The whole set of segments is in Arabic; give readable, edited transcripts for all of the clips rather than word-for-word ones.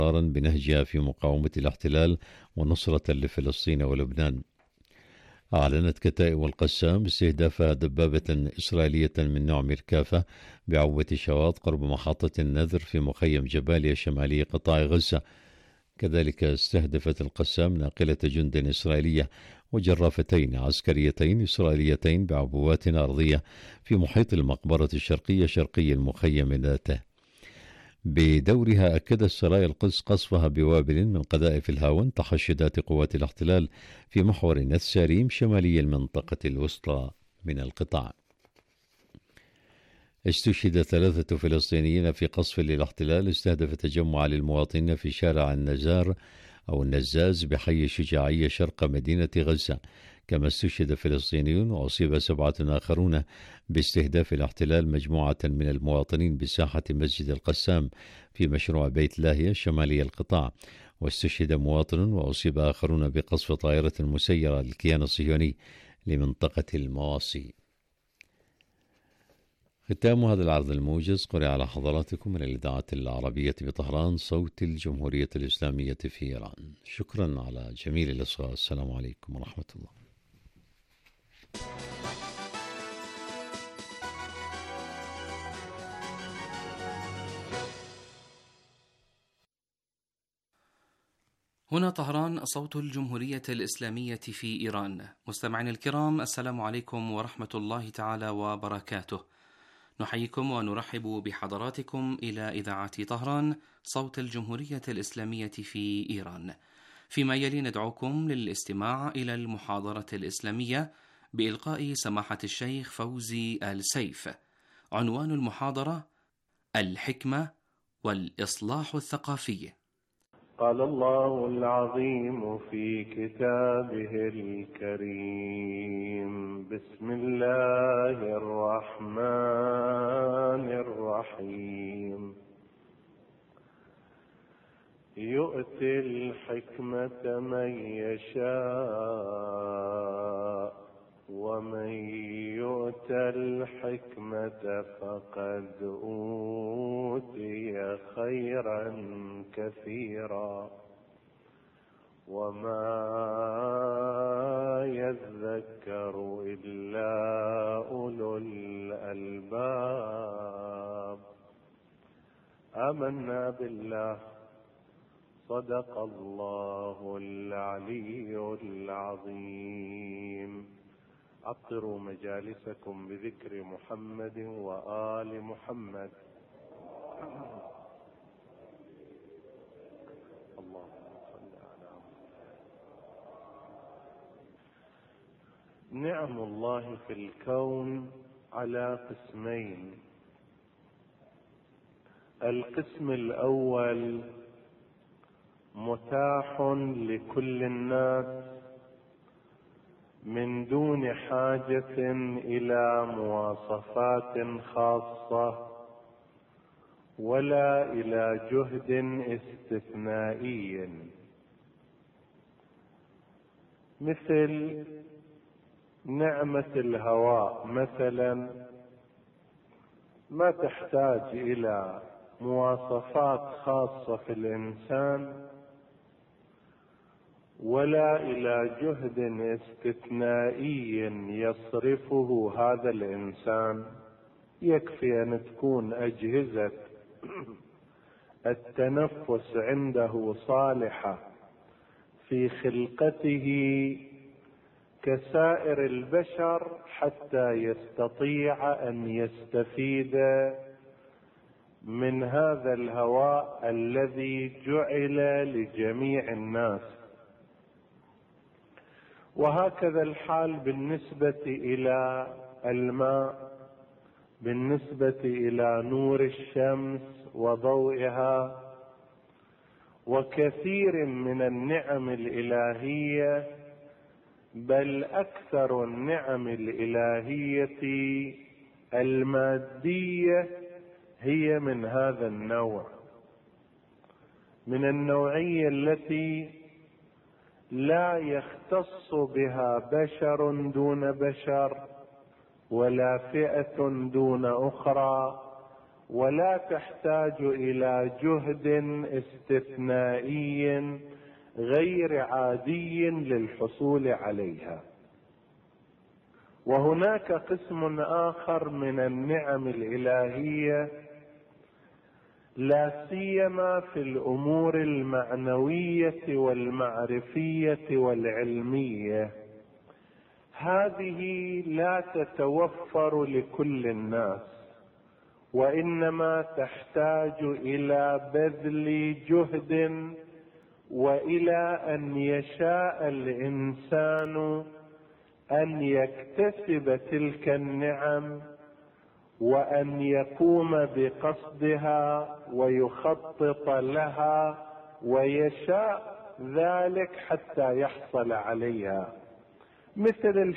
بنهجها في مقاومة الاحتلال ونصرة لفلسطين ولبنان. أعلنت كتائب القسام استهداف دبابة إسرائيلية من نوع ميركافة بعوة شواط قرب محطة النذر في مخيم جباليا شمالي قطاع غزة. كذلك استهدفت القسام ناقلة جند إسرائيلية وجرافتين عسكريتين إسرائيليتين بعبوات أرضية في محيط المقبرة الشرقية شرقي المخيم ذاته. بدورها أكدت سرايا القدس قصفها بوابل من قذائف الهاون تحشدات قوات الاحتلال في محور نتساريم شمالي المنطقة الوسطى من القطاع. استشهد 3 فلسطينيين في قصف للاحتلال استهدف تجمع للمواطنين في شارع النزار أو النزاز بحي الشجاعية شرق مدينة غزة. كما استشهد فلسطينيون وأصيب 7 آخرون باستهداف الاحتلال مجموعة من المواطنين بساحة مسجد القسام في مشروع بيت لاهية شمالي القطاع. واستشهد مواطن وأصيب آخرون بقصف طائرة مسيرة للكيان الصهيوني لمنطقة المواصي. ختام هذا العرض الموجز قرأ على حضراتكم من الإذاعة العربية بطهران صوت الجمهورية الإسلامية في إيران. شكرا على جميل الإصغاء. السلام عليكم ورحمة الله. هنا طهران صوت الجمهورية الإسلامية في إيران. مستمعين الكرام، السلام عليكم ورحمة الله تعالى وبركاته. نحييكم ونرحب بحضراتكم إلى إذاعة طهران صوت الجمهورية الإسلامية في إيران. فيما يلي ندعوكم للاستماع إلى المحاضرة الإسلامية بإلقاء سماحة الشيخ فوزي آل سيف. عنوان المحاضرة: الحكمة والإصلاح الثقافي. قال الله العظيم في كتابه الكريم: بسم الله الرحمن الرحيم. يؤتي الحكمة من يشاء ومن يؤت الحكمة فقد أوتي خيرا كثيرا وما يذكر إلا أولو الألباب. آمنا بالله، صدق الله العلي العظيم. عطروا مجالسكم بذكر محمد وآل محمد. اللهم صل على محمد. نعم الله في الكون على قسمين: القسم الأول متاح لكل الناس من دون حاجة إلى مواصفات خاصة ولا إلى جهد استثنائي، مثل نعمة الهواء مثلا ما تحتاج إلى مواصفات خاصة في الإنسان ولا إلى جهد استثنائي يصرفه هذا الإنسان. يكفي أن تكون أجهزة التنفس عنده صالحة في خلقته كسائر البشر حتى يستطيع أن يستفيد من هذا الهواء الذي جعل لجميع الناس. وهكذا الحال بالنسبة إلى الماء، بالنسبة إلى نور الشمس وضوئها، وكثير من النعم الإلهية، بل أكثر النعم الإلهية المادية هي من هذا النوع، من النوعية التي لا يختص بها بشر دون بشر ولا فئة دون أخرى ولا تحتاج إلى جهد استثنائي غير عادي للحصول عليها. وهناك قسم آخر من النعم الإلهية، لا سيما في الأمور المعنوية والمعرفية والعلمية، هذه لا تتوفر لكل الناس، وإنما تحتاج إلى بذل جهد وإلى أن يشاء الإنسان أن يكتسب تلك النعم وأن يقوم بقصدها ويخطط لها ويشاء ذلك حتى يحصل عليها. مثل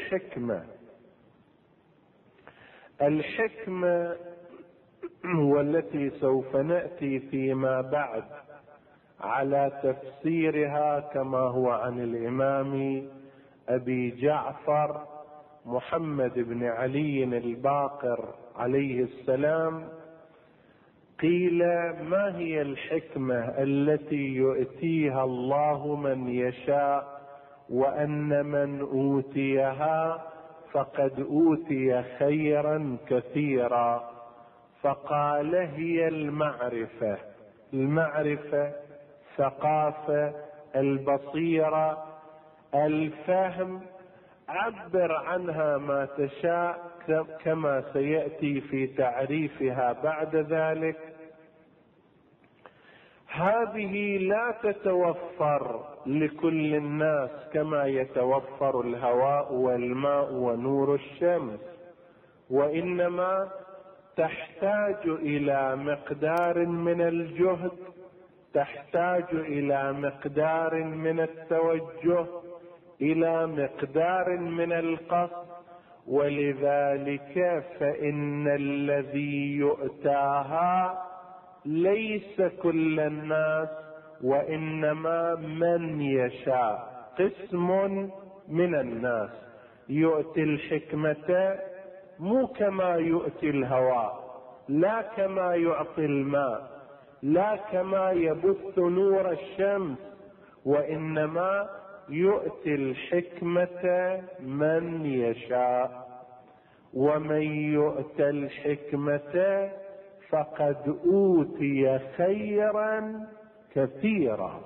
الحكمة والتي سوف نأتي فيما بعد على تفسيرها كما هو عن الإمام أبي جعفر محمد بن علي الباقر عليه السلام. قيل: ما هي الحكمة التي يؤتيها الله من يشاء وأن من أوتيها فقد أوتي خيرا كثيرا؟ فقال: هي المعرفة، ثقافة، البصيرة، الفهم، عبر عنها ما تشاء كما سيأتي في تعريفها بعد ذلك. هذه لا تتوفر لكل الناس كما يتوفر الهواء والماء ونور الشمس، وإنما تحتاج إلى مقدار من الجهد، تحتاج إلى مقدار من التوجه، إلى مقدار من القصد. ولذلك فإن الذي يؤتاها ليس كل الناس، وإنما من يشاء، قسم من الناس. يؤتي الحكمة مو كما يؤتي الهواء، لا كما يعطي الماء، لا كما يبث نور الشمس، وإنما يؤتي الحكمة من يشاء. ومن يؤت الحكمة فقد أوتي خيرا كثيرا.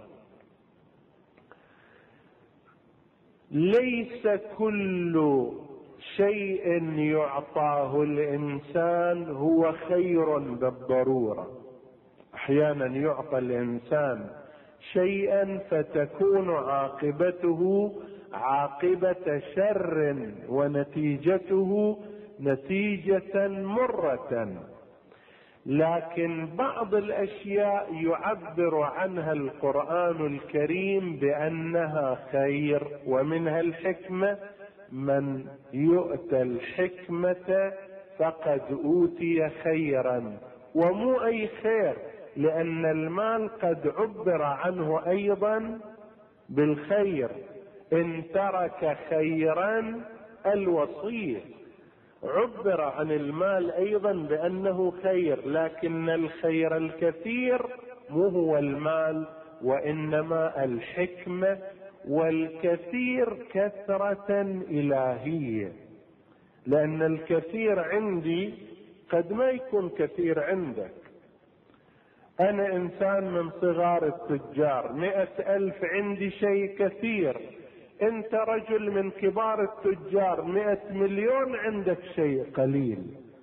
ليس كل شيء يعطاه الإنسان هو خير بالضرورة. أحيانا يعطى الإنسان شيئا فتكون عاقبته عاقبة شر ونتيجته نتيجة مرة، لكن بعض الأشياء يعبر عنها القرآن الكريم بأنها خير، ومنها الحكمة: من يؤتى الحكمة فقد أوتي خيرا. ومو أي خير، لأن المال قد عبر عنه أيضا بالخير. إن ترك خيرا الوصية، عبر عن المال أيضا بأنه خير، لكن الخير الكثير مو هو المال وإنما الحكمة، والكثير كثرة إلهية. لأن الكثير عندي قد ما يكون كثير عندك. أنا إنسان من صغار التجار، 100,000 عندي شيء كثير. أنت رجل من كبار التجار، 100 مليون عندك شيء قليل.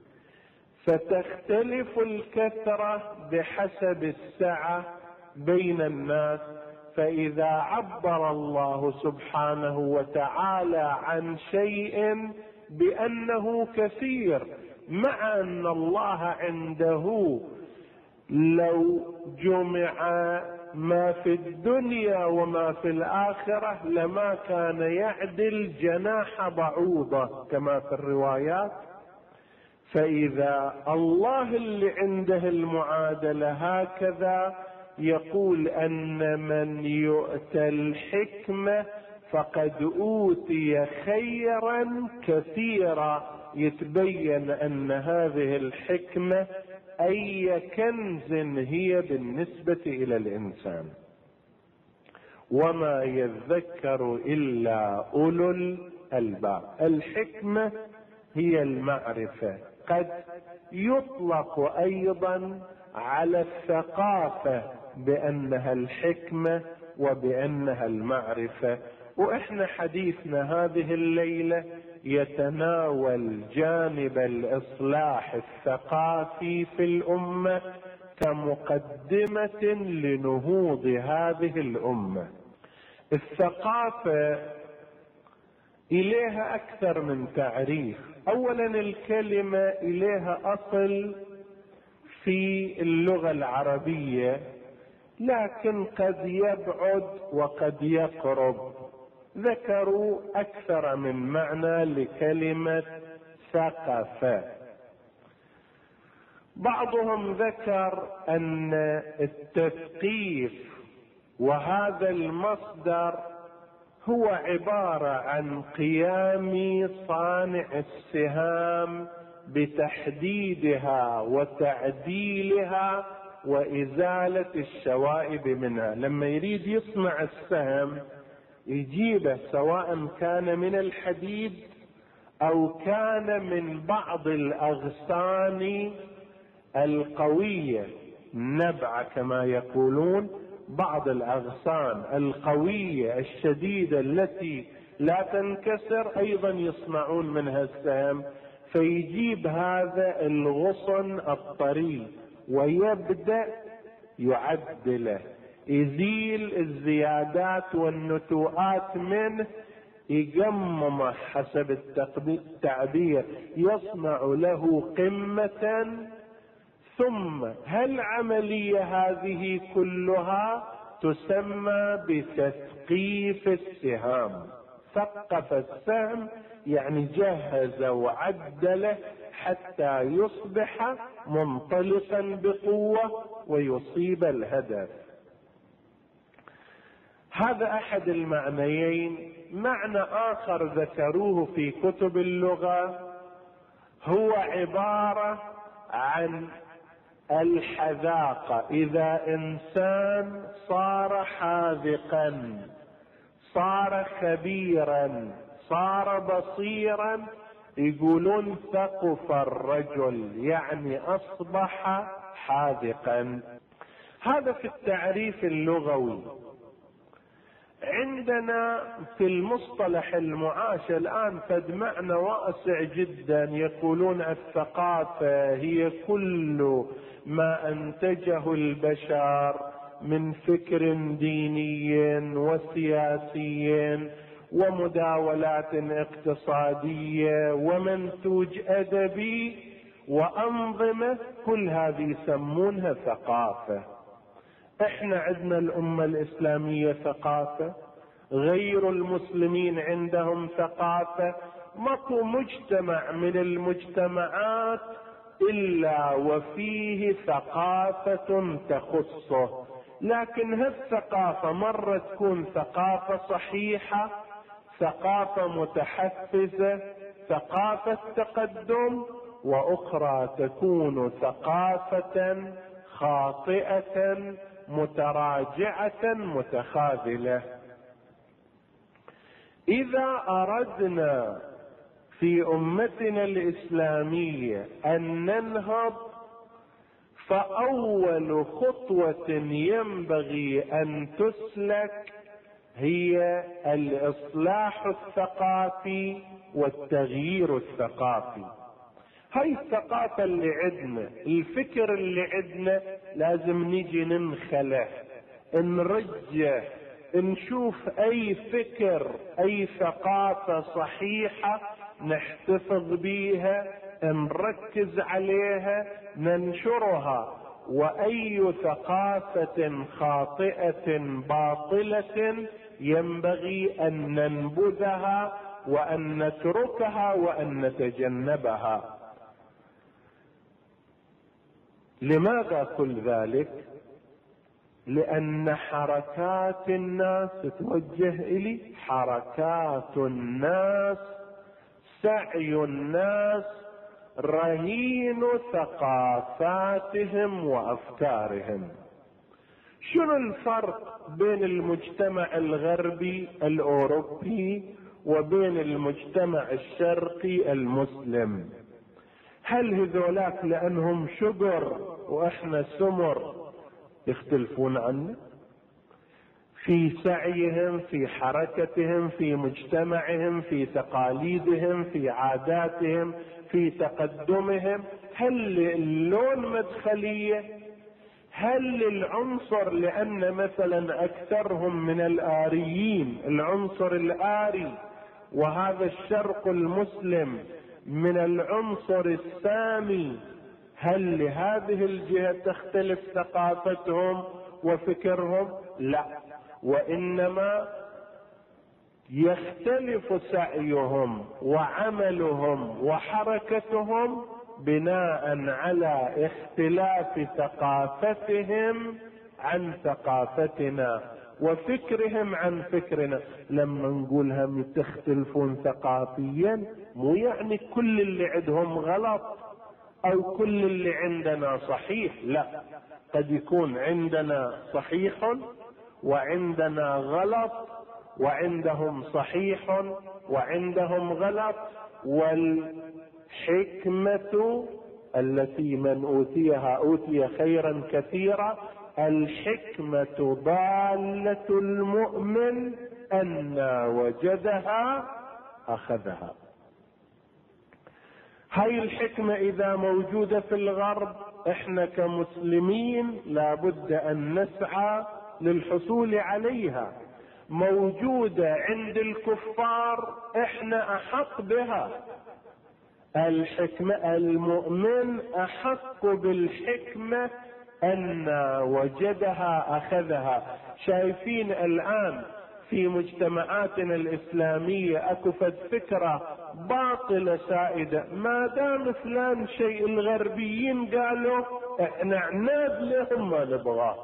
فتختلف الكثرة بحسب السعة بين الناس. فإذا عبر الله سبحانه وتعالى عن شيء بأنه كثير، مع أن الله عنده لو جمع ما في الدنيا وما في الآخرة لما كان يعدل جناح بعوضة كما في الروايات. فإذا الله اللي عنده المعادلة هكذا يقول أن من يؤتى الحكمة فقد أوتي خيرا كثيرا، يتبين أن هذه الحكمة أي كنز هي بالنسبة إلى الإنسان. وما يذكر إلا أولو الألباب. الحكمة هي المعرفة. قد يطلق أيضا على الثقافة بأنها الحكمة وبأنها المعرفة. وإحنا حديثنا هذه الليلة يتناول جانب الإصلاح الثقافي في الأمة كمقدمة لنهوض هذه الأمة. الثقافة إليها أكثر من تعريف. أولا الكلمة إليها أصل في اللغة العربية، لكن قد يبعد وقد يقرب. ذكروا أكثر من معنى لكلمة ثقافة. بعضهم ذكر أن التثقيف وهذا المصدر هو عبارة عن قيام صانع السهام بتحديدها وتعديلها وإزالة الشوائب منها. لما يريد يصنع السهم يجيبه سواء كان من الحديد أو كان من بعض الأغصان القوية، النبعة كما يقولون، بعض الأغصان القوية الشديدة التي لا تنكسر أيضا يصنعون منها السهم. فيجيب هذا الغصن الطري ويبدأ يعدله، يزيل الزيادات والنتوءات منه، يقممه حسب التعبير، يصنع له قمة. ثم هالعملية هذه كلها تسمى بتثقيف السهام. ثقف السهم يعني جهز وعدله حتى يصبح منطلقا بقوة ويصيب الهدف. هذا أحد المعنيين. معنى آخر ذكروه في كتب اللغة هو عبارة عن الحذاقة. إذا إنسان صار حاذقا، صار خبيرا، صار بصيرا، يقولون ثقف الرجل، يعني أصبح حاذقا. هذا في التعريف اللغوي. عندنا في المصطلح المعاش الآن فد معنى واسع جدا. يقولون الثقافة هي كل ما أنتجه البشر من فكر ديني وسياسي ومداولات اقتصادية ومنتوج أدبي وأنظمة، كل هذه يسمونها ثقافة. احنا عندنا الأمة الإسلامية ثقافة، غير المسلمين عندهم ثقافة. ماكو مجتمع من المجتمعات إلا وفيه ثقافة تخصه. لكن هالثقافة مرة تكون ثقافة صحيحة، ثقافة متحفزة، ثقافة تقدم، وأخرى تكون ثقافة خاطئة متراجعة متخاذلة. إذا أردنا في أمتنا الإسلامية أن ننهض، فأول خطوة ينبغي أن تسلك هي الإصلاح الثقافي والتغيير الثقافي. هاي الثقافة اللي عندنا، الفكر اللي عندنا، لازم نيجي ننخله، نرجه، نشوف أي فكر، أي ثقافة صحيحة نحتفظ بيها، نركز عليها، ننشرها. وأي ثقافة خاطئة باطلة ينبغي أن ننبذها وأن نتركها وأن نتجنبها. لماذا كل ذلك؟ لأن حركات الناس توجه إلي، حركات الناس، سعي الناس، رهين ثقافاتهم وأفكارهم. شنو الفرق بين المجتمع الغربي الأوروبي وبين المجتمع الشرقي المسلم؟ هل هذولاك لأنهم شجر وإحنا سمر يختلفون عنا في سعيهم، في حركتهم، في مجتمعهم، في تقاليدهم، في عاداتهم، في تقدمهم؟ هل اللون مدخلية؟ هل العنصر لأن مثلا أكثرهم من الآريين، العنصر الآري، وهذا الشرق المسلم من العنصر السامي، هل لهذه الجهة تختلف ثقافتهم وفكرهم؟ لا، وإنما يختلف سعيهم وعملهم وحركتهم بناء على اختلاف ثقافتهم عن ثقافتنا وفكرهم عن فكرنا. لما نقول هم تختلفون ثقافيا مو يعني كل اللي عندهم غلط او كل اللي عندنا صحيح، لا، قد يكون عندنا صحيح وعندنا غلط وعندهم صحيح وعندهم غلط. والحكمة التي من أوتيها أوتي خيرا كثيرا. الحكمة ضالة المؤمن أن وجدها أخذها. هاي الحكمة إذا موجودة في الغرب احنا كمسلمين لابد أن نسعى للحصول عليها. موجودة عند الكفار احنا أحق بها. الحكمة، المؤمن أحق بالحكمة أن وجدها أخذها. شايفين الآن في مجتمعاتنا الإسلامية أكفت فكرة باطلة سائدة، ما دام فلان شيء الغربيين قالوا احنا عناد لهم ما نبغاه.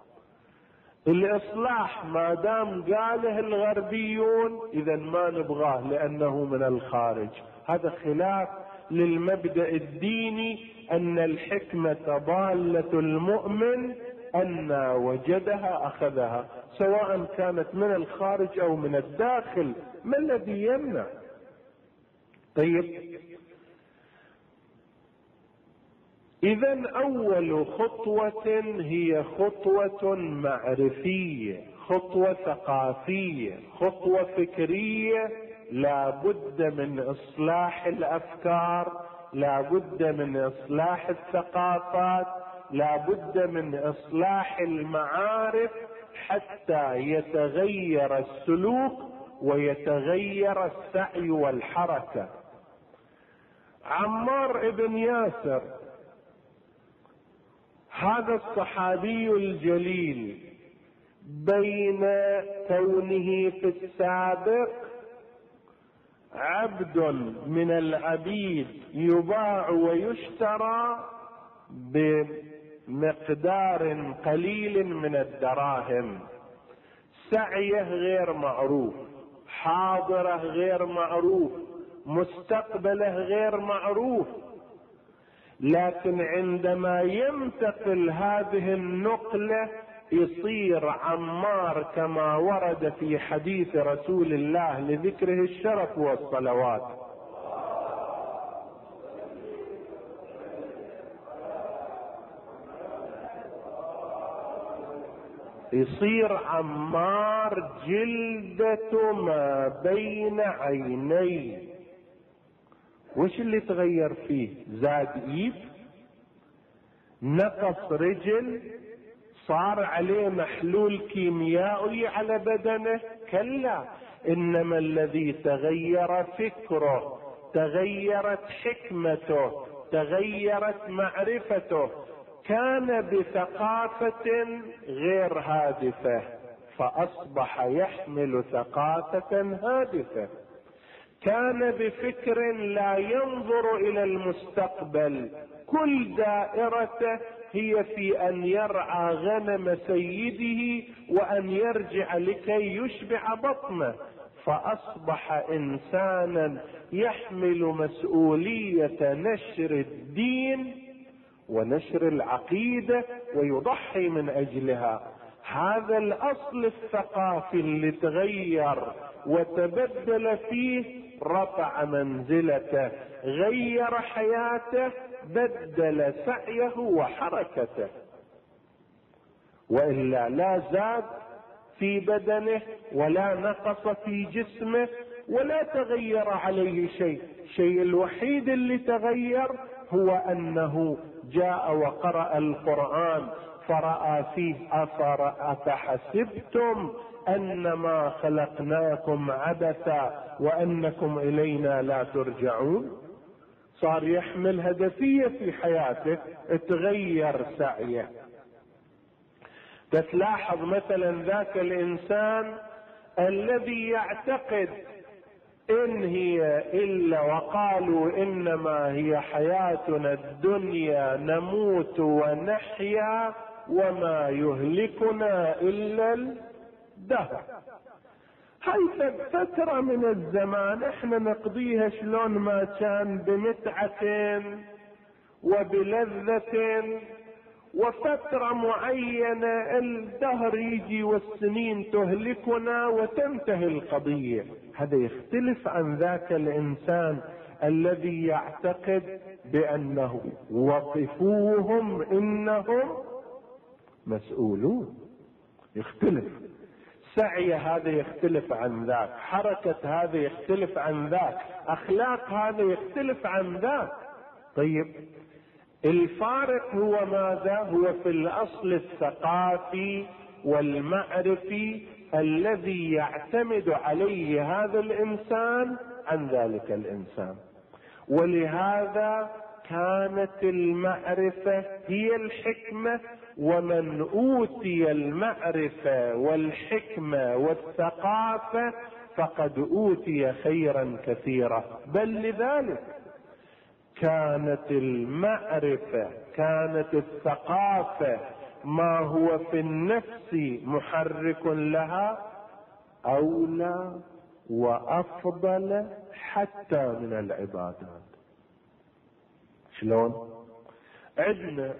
الإصلاح ما دام قاله الغربيون إذا ما نبغاه لأنه من الخارج. هذا خلاف للمبدأ الديني أن الحكمة ضالة المؤمن أن وجدها أخذها، سواء كانت من الخارج أو من الداخل. ما الذي يمنع؟ طيب، إذن أول خطوة هي خطوة معرفية، خطوة ثقافية، خطوة فكرية. لا بد من إصلاح الأفكار، لا بد من إصلاح الثقافات، لا بد من إصلاح المعارف حتى يتغير السلوك ويتغير السعي والحركة. عمار بن ياسر هذا الصحابي الجليل بين كونه في السابق عبد من العبيد يباع ويشترى بمقدار قليل من الدراهم، سعيه غير معروف، حاضره غير معروف، مستقبله غير معروف. لكن عندما ينتقل هذه النقلة يصير عمار كما ورد في حديث رسول الله لذكره الشرف والصلوات، يصير عمار جلدة ما بين عينيه. وش اللي تغير فيه؟ زاد ايد، نقص رجل، صار عليه محلول كيميائي على بدنه؟ كلا، انما الذي تغير فكره، تغيرت حكمته، تغيرت معرفته. كان بثقافة غير هادفة فأصبح يحمل ثقافة هادفة. كان بفكر لا ينظر إلى المستقبل، كل دائرته هي في أن يرعى غنم سيده وأن يرجع لكي يشبع بطنه. فأصبح إنسانا يحمل مسؤولية نشر الدين ونشر العقيدة ويضحي من أجلها. هذا الأصل الثقافي اللي تغير وتبدل فيه رفع منزلته، غير حياته، بدل سعيه وحركته، وإلا لا زاد في بدنه ولا نقص في جسمه ولا تغير عليه شيء. الشيء الوحيد اللي تغير هو أنه جاء وقرأ القرآن فرأى فيه أفحسبتم أنما خلقناكم عبثا وأنكم إلينا لا ترجعون. صار يحمل هدفية في حياته، تغير سعيه. تلاحظ مثلا ذاك الإنسان الذي يعتقد إن هي إلا وقالوا إنما هي حياتنا الدنيا نموت ونحيا وما يهلكنا إلا الدهر. هاي فترة من الزمان احنا نقضيها شلون ما كان، بمتعة وبلذة، وفترة معينة الدهر يجي والسنين تهلكنا وتنتهي القضية. هذا يختلف عن ذاك الإنسان الذي يعتقد بأنه وقفوهم إنهم مسؤولون. يختلف سعي هذا، يختلف عن ذاك حركة هذا، يختلف عن ذاك أخلاق هذا، يختلف عن ذاك. طيب الفارق هو ماذا؟ هو في الأصل الثقافي والمعرفي الذي يعتمد عليه هذا الإنسان عن ذلك الإنسان. ولهذا كانت المعرفة هي الحكمة، ومن أوتي المعرفة والحكمة والثقافة فقد أوتي خيرا كثيرا. بل لذلك كانت المعرفة، كانت الثقافة ما هو في النفس محرك لها أولى وأفضل حتى من العبادات. شلون؟ عندنا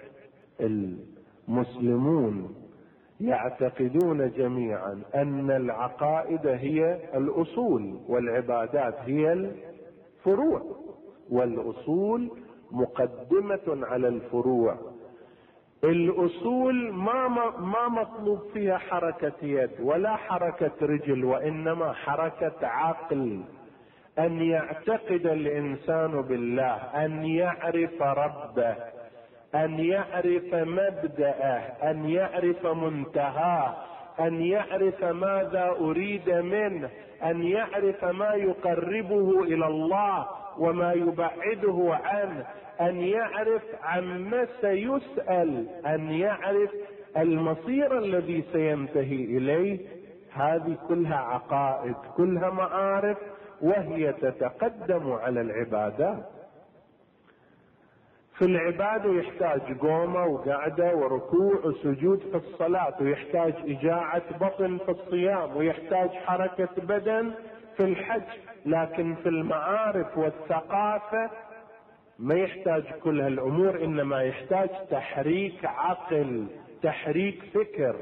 المسلمون يعتقدون جميعا أن العقائد هي الأصول والعبادات هي الفروع، والأصول مقدمة على الفروع. الأصول ما مطلوب فيها حركة يد ولا حركة رجل، وإنما حركة عقل. أن يعتقد الإنسان بالله، أن يعرف ربه، أن يعرف مبدأه، أن يعرف منتهاه، أن يعرف ماذا أريد منه، أن يعرف ما يقربه إلى الله وما يبعده عنه، أن يعرف عما سيسأل، أن يعرف المصير الذي سينتهي إليه. هذه كلها عقائد، كلها معارف، وهي تتقدم على العبادات. في العبادة يحتاج قومة وقعدة وركوع وسجود في الصلاة، ويحتاج إجاعة بطن في الصيام، ويحتاج حركة بدن في الحج. لكن في المعارف والثقافة ما يحتاج كل هالأمور، إنما يحتاج تحريك عقل، تحريك فكر.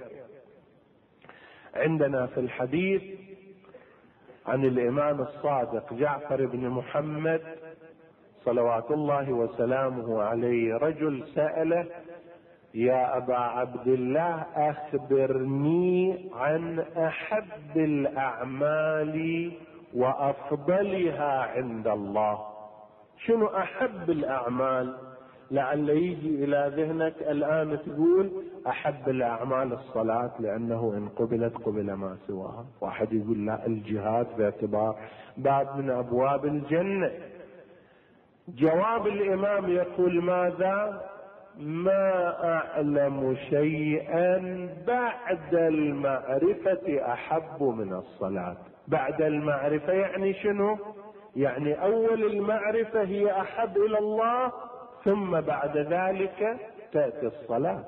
عندنا في الحديث عن الإمام الصادق جعفر بن محمد صلوات الله وسلامه عليه، رجل سأله: يا أبا عبد الله أخبرني عن أحب الأعمال وأفضلها عند الله. شنو أحب الأعمال؟ لعل يجي إلى ذهنك الآن تقول أحب الأعمال الصلاة لأنه إن قبلت قبل ما سواها. واحد يقول لا، الجهاد باعتبار باب من أبواب الجنة. جواب الإمام يقول ماذا؟ ما أعلم شيئا بعد المعرفة أحب من الصلاة. بعد المعرفة يعني شنو؟ يعني أول المعرفة هي أحب إلى الله، ثم بعد ذلك تأتي الصلاة.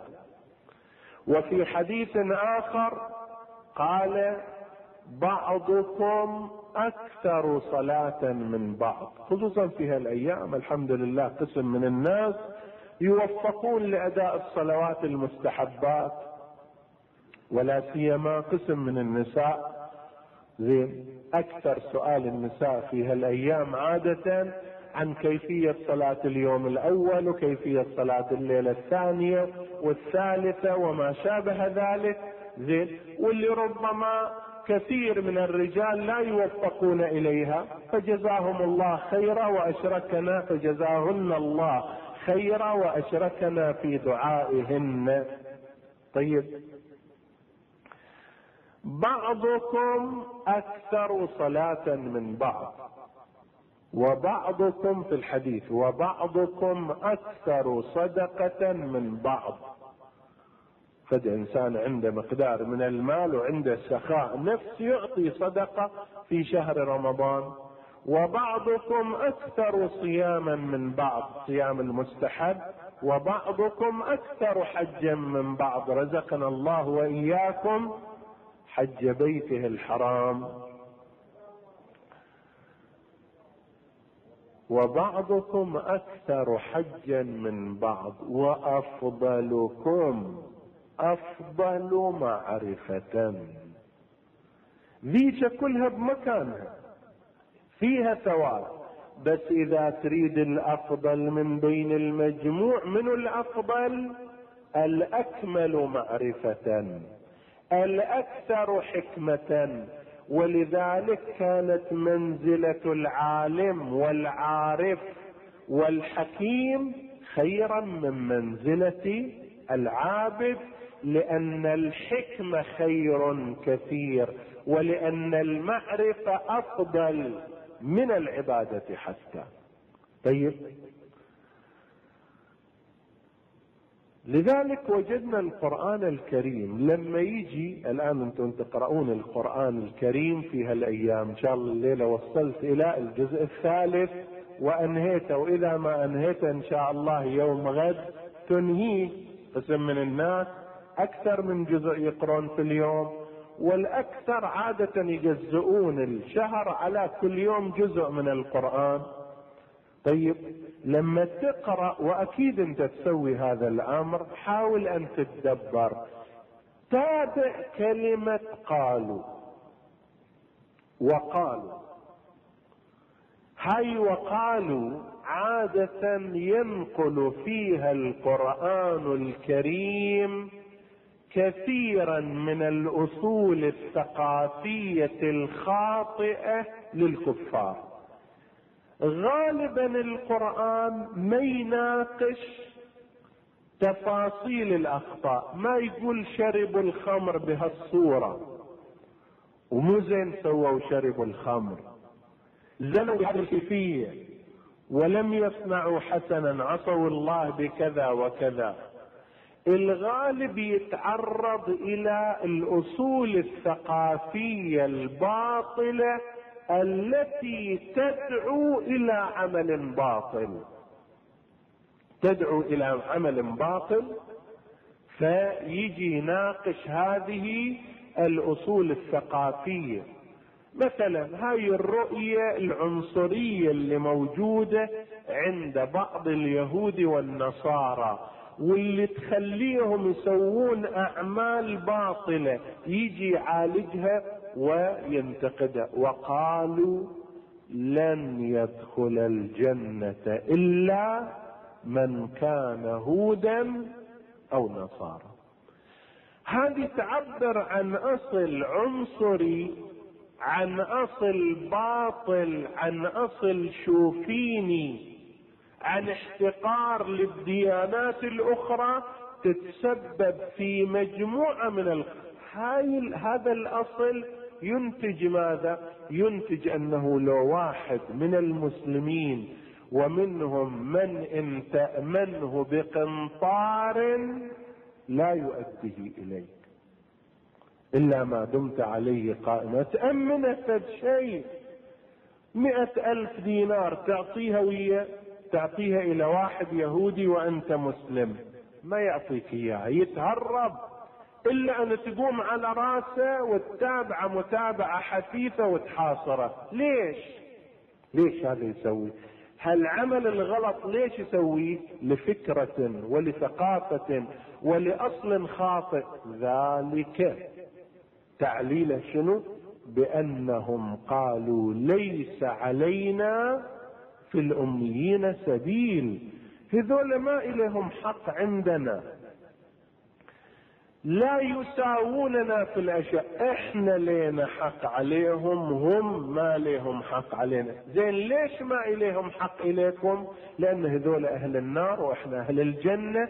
وفي حديث آخر قال: بعضكم أكثر صلاة من بعض، خصوصا في هالأيام الحمد لله قسم من الناس يوفقون لأداء الصلوات المستحبات، ولا سيما قسم من النساء. زين، أكثر سؤال النساء في هالأيام عادة عن كيفية صلاة اليوم الأول وكيفية صلاة الليلة الثانية والثالثة وما شابه ذلك. زين، واللي ربما كثير من الرجال لا يوفقون إليها، فجزاهم الله خيرا وأشركنا، فجزاهن الله خيرا وأشركنا في دعائهن. طيب، بعضكم أكثر صلاة من بعض، وبعضكم في الحديث وبعضكم أكثر صدقة من بعض. قد إنسان عنده مقدار من المال وعنده سخاء نفس يعطي صدقة في شهر رمضان. وبعضكم أكثر صياما من بعض، صيام المستحب. وبعضكم أكثر حجا من بعض، رزقنا الله وإياكم حج بيته الحرام. وبعضكم أكثر حجا من بعض، وأفضلكم أفضل معرفة. ذيك كلها بمكانها فيها ثواب، بس إذا تريد الأفضل من بين المجموع، من الأفضل؟ الأكمل معرفة، الأكثر حكمة. ولذلك كانت منزلة العالم والعارف والحكيم خيرا من منزلة العابد، لأن الحكمة خير كثير، ولأن المعرفة أفضل من العبادة حتى. طيب، لذلك وجدنا القرآن الكريم لما يجي الآن أنتم تقرؤون القرآن الكريم في هالأيام، إن شاء الله الليلة وصلت إلى الجزء الثالث وأنهيته، وإذا ما أنهيته إن شاء الله يوم غد تنهيه. قسم من الناس أكثر من جزء يقرون في اليوم، والأكثر عادة يجزئون الشهر على كل يوم جزء من القرآن. طيب، لما تقرأ، وأكيد أنت تسوي هذا الأمر، حاول أن تتدبر، تابع كلمة قالوا وقالوا. هاي وقالوا عادة ينقل فيها القرآن الكريم كثيرا من الأصول الثقافية الخاطئة للكفار. غالبا القرآن ما يناقش تفاصيل الأخطاء، ما يقول شربوا الخمر بهالصورة ومو زين سووا شربوا الخمر، زنوا بهالكيفية ولم يصنعوا حسنا، عصوا الله بكذا وكذا. الغالب يتعرض إلى الأصول الثقافية الباطلة التي تدعو إلى عمل باطل، تدعو إلى عمل باطل، فيجي يناقش هذه الأصول الثقافية. مثلا هاي الرؤية العنصرية اللي موجودة عند بعض اليهود والنصارى، واللي تخليهم يسوون أعمال باطلة، يجي يعالجها وينتقدها. وقالوا لن يدخل الجنة إلا من كان هودا أو نصارى. هذه تعبر عن أصل عنصري، عن أصل باطل، عن أصل شوفيني، عن احتقار للديانات الأخرى، تتسبب في مجموعة من هذا الأصل ينتج ماذا؟ ينتج أنه لو واحد من المسلمين ومنهم من إن تأمنه بقنطار لا يؤديه إليك إلا ما دمت عليه قائما. تأمنه فد شيء 100,000 دينار تعطيها إلى واحد يهودي وأنت مسلم، ما يعطيك إياها، يتهرب إلا أن تقوم على راسه وتتابع متابعة حثيثة وتحاصره. ليش هذا يسوي؟ هالعمل الغلط ليش يسويه؟ لفكرة ولثقافة ولأصل خاطئ. ذلك تعليله شنو؟ بأنهم قالوا ليس علينا في الأميين سبيل. هذول ما إليهم حق عندنا، لا يساووننا في الأشياء، احنا لينا حق عليهم، هم ما ليهم حق علينا. زين ليش ما إليهم حق إليكم؟ لأن هذول أهل النار وإحنا أهل الجنة.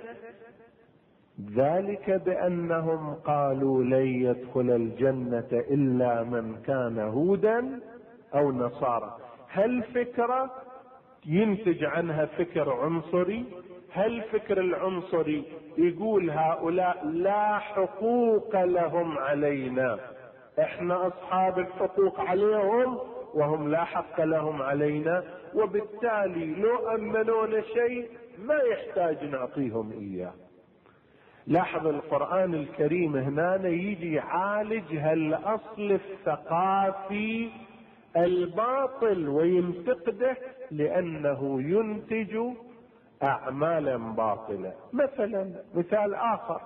ذلك بأنهم قالوا لن يدخل الجنة إلا من كان هودا أو نصارى. هل فكرة ينتج عنها فكر عنصري؟ هل فكر العنصري يقول هؤلاء لا حقوق لهم علينا، احنا اصحاب الحقوق عليهم وهم لا حق لهم علينا، وبالتالي لو امنونا شيء ما يحتاج نعطيهم اياه. لاحظ القرآن الكريم هنا يجي يعالج هالاصل الثقافي الباطل وينتقده لانه ينتج اعمالا باطلة. مثلا مثال اخر،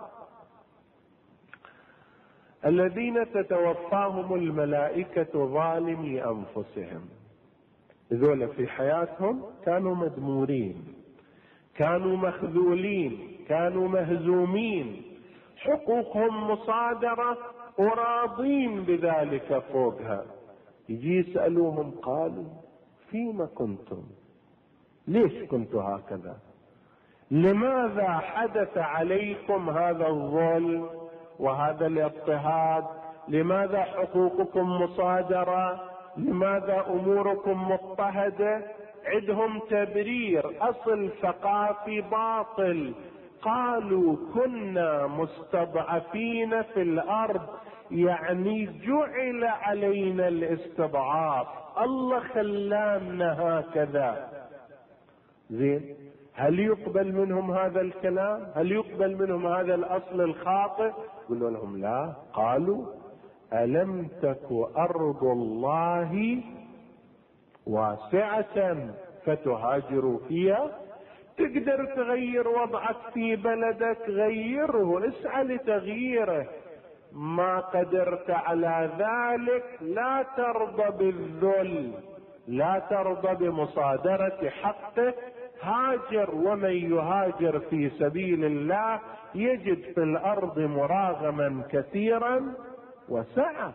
الذين تتوفاهم الملائكة ظالمي انفسهم، ذولا في حياتهم كانوا مدمورين، كانوا مخذولين، كانوا مهزومين، حقوقهم مصادرة وراضين بذلك فوقها. يجي يسألوهم قالوا فيما كنتم؟ ليش كنتوا هكذا؟ لماذا حدث عليكم هذا الظلم وهذا الاضطهاد؟ لماذا حقوقكم مصادرة؟ لماذا اموركم مضطهدة؟ عندهم تبرير، اصل ثقافي باطل. قالوا كنا مستضعفين في الارض، يعني جعل علينا الاستضعاف، الله خلانا هكذا. زين، هل يقبل منهم هذا الكلام؟ هل يقبل منهم هذا الاصل الخاطئ؟ قلوا لهم لا. قالوا ألم تك أرض الله واسعة فتهاجروا فيها؟ تقدر تغير وضعك في بلدك، غيره، اسعى لتغييره. ما قدرت على ذلك لا ترضى بالذل، لا ترضى بمصادرة حقه، هاجر. ومن يهاجر في سبيل الله يجد في الأرض مراغما كثيرا وسعة.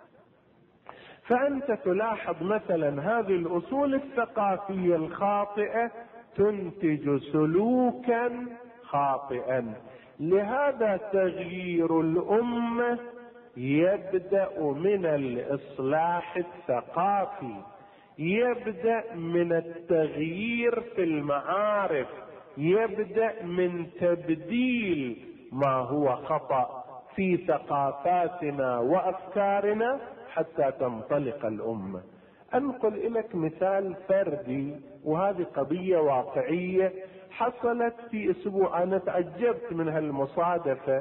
فأنت تلاحظ مثلا هذه الأصول الثقافية الخاطئة تنتج سلوكا خاطئا. لهذا تغيير الأمة يبدأ من الإصلاح الثقافي، يبدأ من التغيير في المعارف، يبدأ من تبديل ما هو خطأ في ثقافاتنا وأفكارنا حتى تنطلق الأمة. أنقل لك مثال فردي، وهذه قضية واقعية حصلت في أسبوع. أنا تعجبت من هالمصادفة.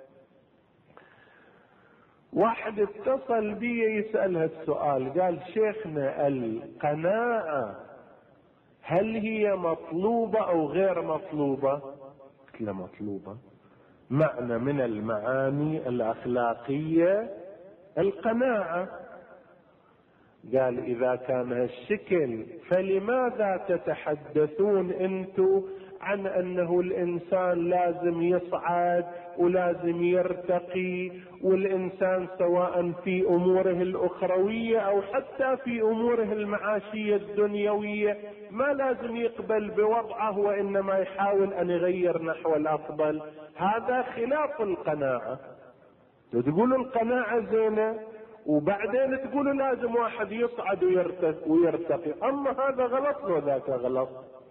واحد اتصل بي يسأل هالسؤال، قال شيخنا القناعة هل هي مطلوبة أو غير مطلوبة؟ قلت له مطلوبة، معنى من المعاني الأخلاقية القناعة. قال إذا كان هالشكل فلماذا تتحدثون أنتم عن أنه الإنسان لازم يصعد ولازم يرتقي، والإنسان سواء في أموره الأخروية أو حتى في أموره المعاشية الدنيوية ما لازم يقبل بوضعه وإنما يحاول أن يغير نحو الأفضل؟ هذا خلاف القناعة. تقولوا القناعة زينة وبعدين تقولوا لازم واحد يصعد ويرتقي، أما هذا غلط وذاك غلط.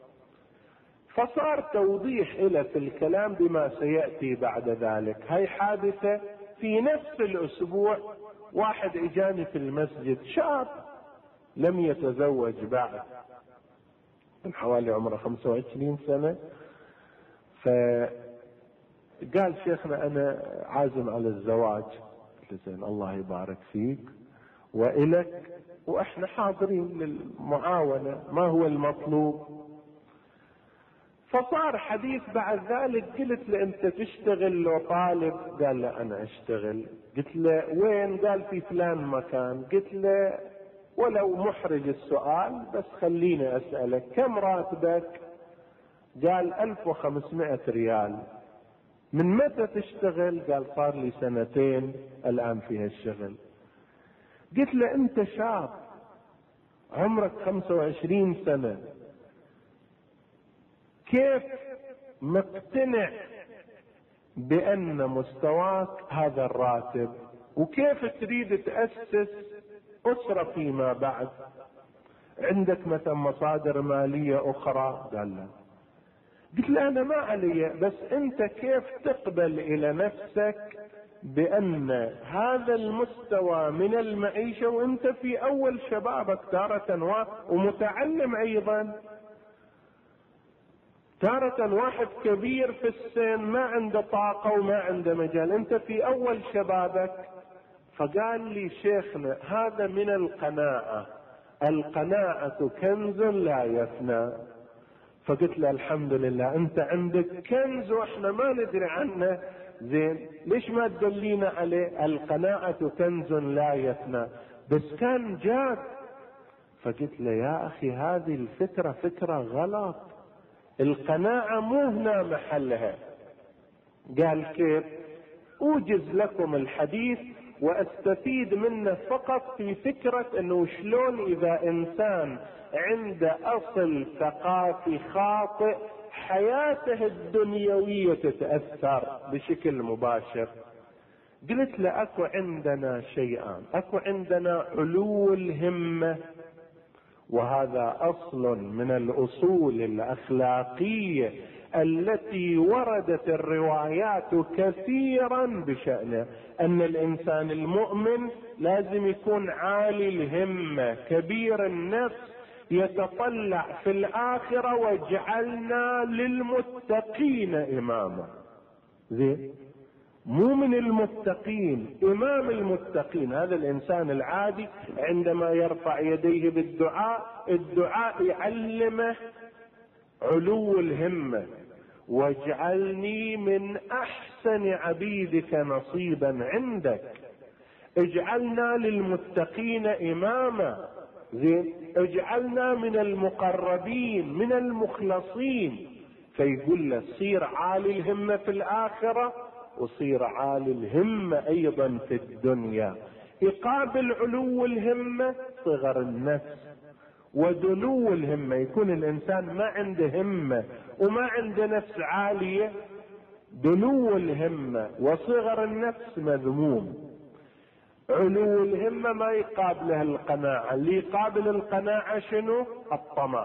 فصار توضيح له في الكلام بما سيأتي بعد ذلك. هاي حادثة في نفس الأسبوع. واحد اجاني في المسجد، شاب لم يتزوج بعد، من حوالي عمره 25 سنة، قال شيخنا أنا عازم على الزواج. قلت له زين الله يبارك فيك وإلك، وإحنا حاضرين للمعاونة، ما هو المطلوب؟ فصار حديث بعد ذلك. قلت له أنت تشتغل لو طالب؟ قال لا أنا أشتغل. قلت له وين؟ قال في فلان مكان. قلت له ولو محرج السؤال بس خليني أسألك كم راتبك؟ قال 1500 ريال. من متى تشتغل؟ قال صار لي 2 الآن في هالشغل. قلت له أنت شاب عمرك 25 سنة، كيف مقتنع بأن مستواك هذا الراتب؟ وكيف تريد تأسس أسرة فيما بعد؟ عندك مثلا مصادر مالية أخرى؟ قال لا. قلت له أنا ما علي، بس أنت كيف تقبل إلى نفسك بأن هذا المستوى من المعيشة وأنت في أول شبابك تارة ومتعلم أيضا، تارة واحد كبير في السن ما عنده طاقة وما عنده مجال، أنت في أول شبابك. فقال لي شيخنا هذا من القناعة، القناعة كنز لا يفنى. فقلت له الحمد لله أنت عندك كنز وإحنا ما ندري عنه، زين ليش ما تدلينا عليه؟ القناعة كنز لا يفنى. بس كان جاد. فقلت له يا أخي هذه الفكرة فكرة غلط، القناعة مو هنا محلها. قال كيف؟ أوجز لكم الحديث واستفيد منه فقط في فكرة انه شلون اذا انسان عنده اصل ثقافي خاطئ حياته الدنيوية تتأثر بشكل مباشر. قلت له اكو عندنا شيئان، اكو عندنا علو الهمة، وهذا اصل من الاصول الاخلاقية التي وردت الروايات كثيرا بشأنه، ان الانسان المؤمن لازم يكون عالي الهمة كبير النفس يتطلع في الاخرة واجعلنا للمتقين اماما. زين مو من المتقين، امام المتقين. هذا الانسان العادي عندما يرفع يديه بالدعاء، الدعاء يعلمه علو الهمة، واجعلني من احسن عبيدك نصيبا عندك، اجعلنا للمتقين اماما. زين اجعلنا من المقربين من المخلصين. فيقول له صير عالي الهمة في الاخرة وصير عالي الهمة ايضا في الدنيا. يقابل علو الهمة صغر النفس ودنو الهمة. يكون الانسان ما عنده همة وما عنده نفس عالية، دنو الهمة وصغر النفس مذموم. علو الهمة ما يقابله القناعة، اللي يقابل القناعة شنو؟ الطمع.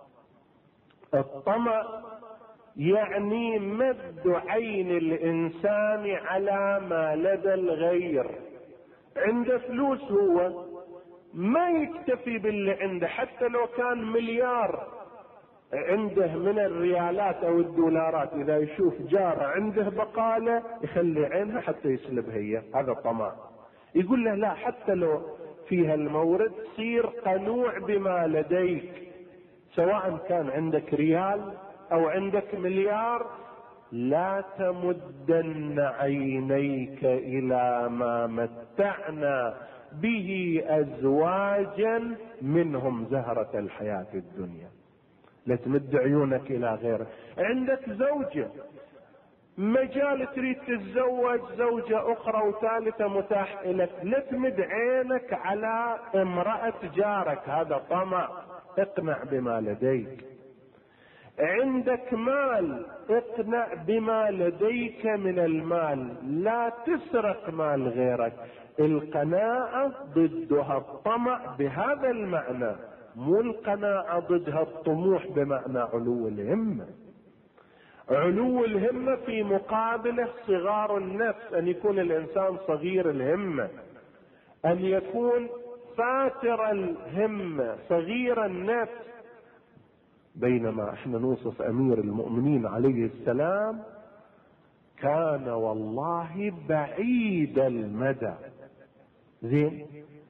الطمع يعني مد عين الانسان على ما لدى الغير. عنده فلوس هو ما يكتفي باللي عنده، حتى لو كان مليار عنده من الريالات او الدولارات، اذا يشوف جاره عنده بقالة يخلي عينها حتى يسلبها هي. هذا طمع. يقول له لا، حتى لو فيها المورد صير قنوع بما لديك، سواء كان عندك ريال او عندك مليار، لا تمدن عينيك الى ما متعنا به ازواجا منهم زهرة الحياة الدنيا. لا تمد عيونك الى غيره. عندك زوجة مجال تريد تتزوج زوجة اخرى وثالثة متاح لك، لا تمد عينك على امرأة جارك، هذا طمع. اقنع بما لديك. عندك مال، اقنع بما لديك من المال، لا تسرق مال غيرك. القناعة ضدها الطمع بهذا المعنى، مو القناعة ضدها الطموح بمعنى علو الهمة. علو الهمة في مقابله صغار النفس، ان يكون الانسان صغير الهمة، ان يكون فاتر الهمة صغير النفس. بينما احنا نوصف امير المؤمنين عليه السلام كان والله بعيد المدى. زين،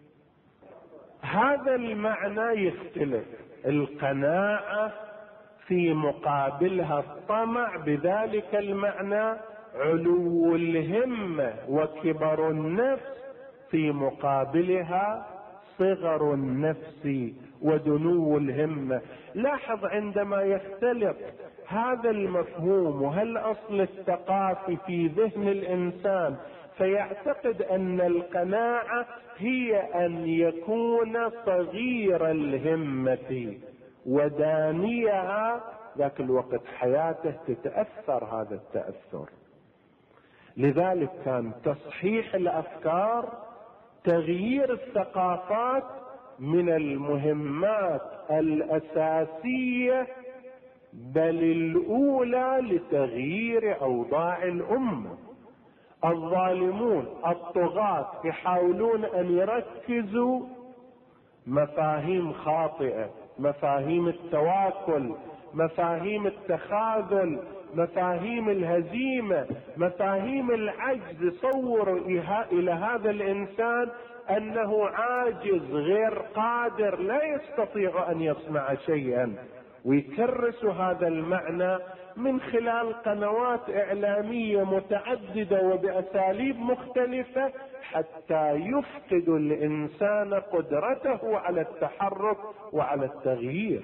هذا المعنى يختلف. القناعة في مقابلها الطمع، بذلك المعنى علو الهمة وكبر النفس في مقابلها صغر النفس ودنو الهمة. لاحظ عندما يختلط هذا المفهوم وهالأصل الثقافي في ذهن الإنسان، فيعتقد أن القناعة هي أن يكون صغير الهمة ودانيها، ذاك الوقت حياته تتأثر هذا التأثر. لذلك كان تصحيح الأفكار، تغيير الثقافات من المهمات الأساسية، بل الأولى لتغيير أوضاع الأمة. الظالمون الطغاة يحاولون أن يركزوا مفاهيم خاطئة، مفاهيم التواكل، مفاهيم التخاذل، مفاهيم الهزيمة، مفاهيم العجز. صوروا إلى هذا الإنسان أنه عاجز غير قادر، لا يستطيع أن يصنع شيئا، ويكرسوا هذا المعنى من خلال قنوات إعلامية متعددة وبأساليب مختلفة، حتى يفقد الإنسان قدرته على التحرك وعلى التغيير.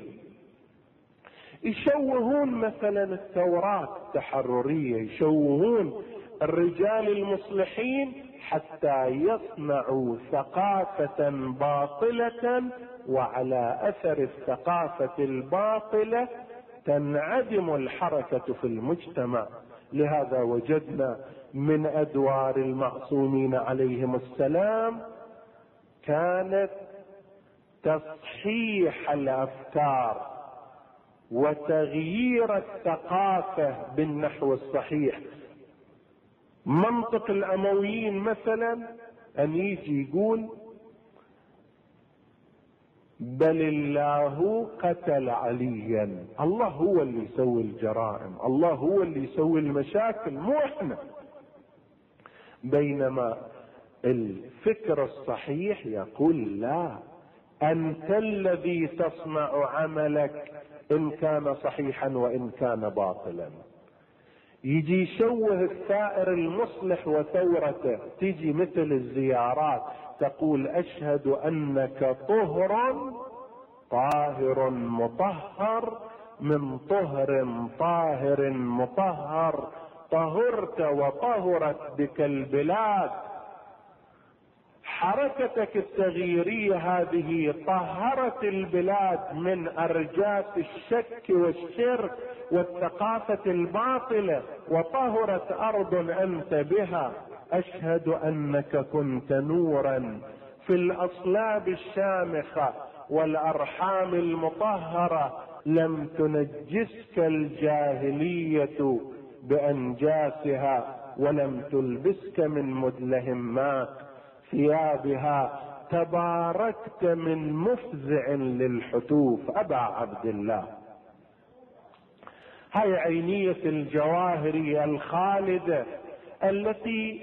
يشوهون مثلا الثورات التحررية، يشوهون الرجال المصلحين حتى يصنعوا ثقافة باطلة، وعلى أثر الثقافة الباطلة تنعدم الحركة في المجتمع. لهذا وجدنا من أدوار المعصومين عليهم السلام كانت تصحيح الأفكار وتغيير الثقافة بالنحو الصحيح. منطق الأمويين مثلا أن يجي يقول بل الله قتل عليا، الله هو اللي يسوي الجرائم، الله هو اللي يسوي المشاكل، مو احنا. بينما الفكر الصحيح يقول لا، أنت الذي تصنع عملك إن كان صحيحا وإن كان باطلا. يجي يشوه الثائر المصلح وثورته، تيجي مثل الزيارات تقول أشهد أنك طاهر مطهر من طهر طاهر مطهر، طهرت وطهرت بك البلاد. حركتك التغييرية هذه طهرت البلاد من أرجاس الشك والشرك والثقافة الباطلة، وطهرت أرض أنت بها. أشهد أنك كنت نورا في الأصلاب الشامخة والأرحام المطهرة، لم تنجسك الجاهلية بأنجاسها، ولم تلبسك من مدلهمات ثيابها. تباركت من مفزع للحتوف. أبا عبد الله، هاي عينية الجواهرية الخالدة التي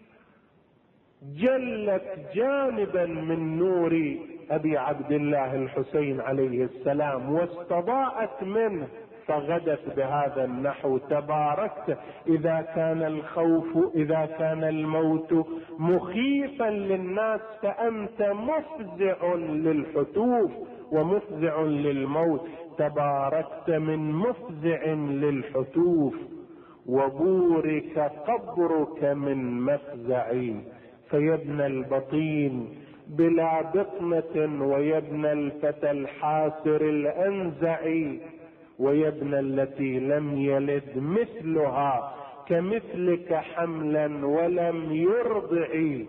جلت جانبا من نور أبي عبد الله الحسين عليه السلام واستضاءت منه، فغدت بهذا النحو: تباركت إذا كان الخوف، إذا كان الموت مخيفا للناس فأنت مفزع للحتوف ومفزع للموت. تباركت من مفزع للحتوف، وبورك قبرك من مفزعي. فيا ابن البطين بلا بطنة، ويا ابن الفتى الحاسر الأنزعي، ويا ابن التي لم يلد مثلها كمثلك حملا ولم يرضعي.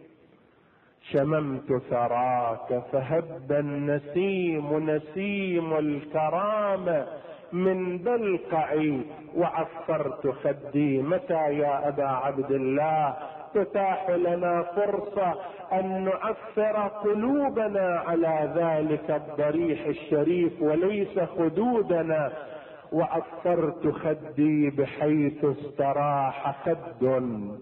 شممت ثراك فهب النسيم نسيم الكرامة من بلقعي، وعفرت خدي. متى يا أبا عبد الله تتاح لنا فرصة أن نعفر قلوبنا على ذلك الضريح الشريف وليس خدودنا؟ وعفرت خدي بحيث استراح خد،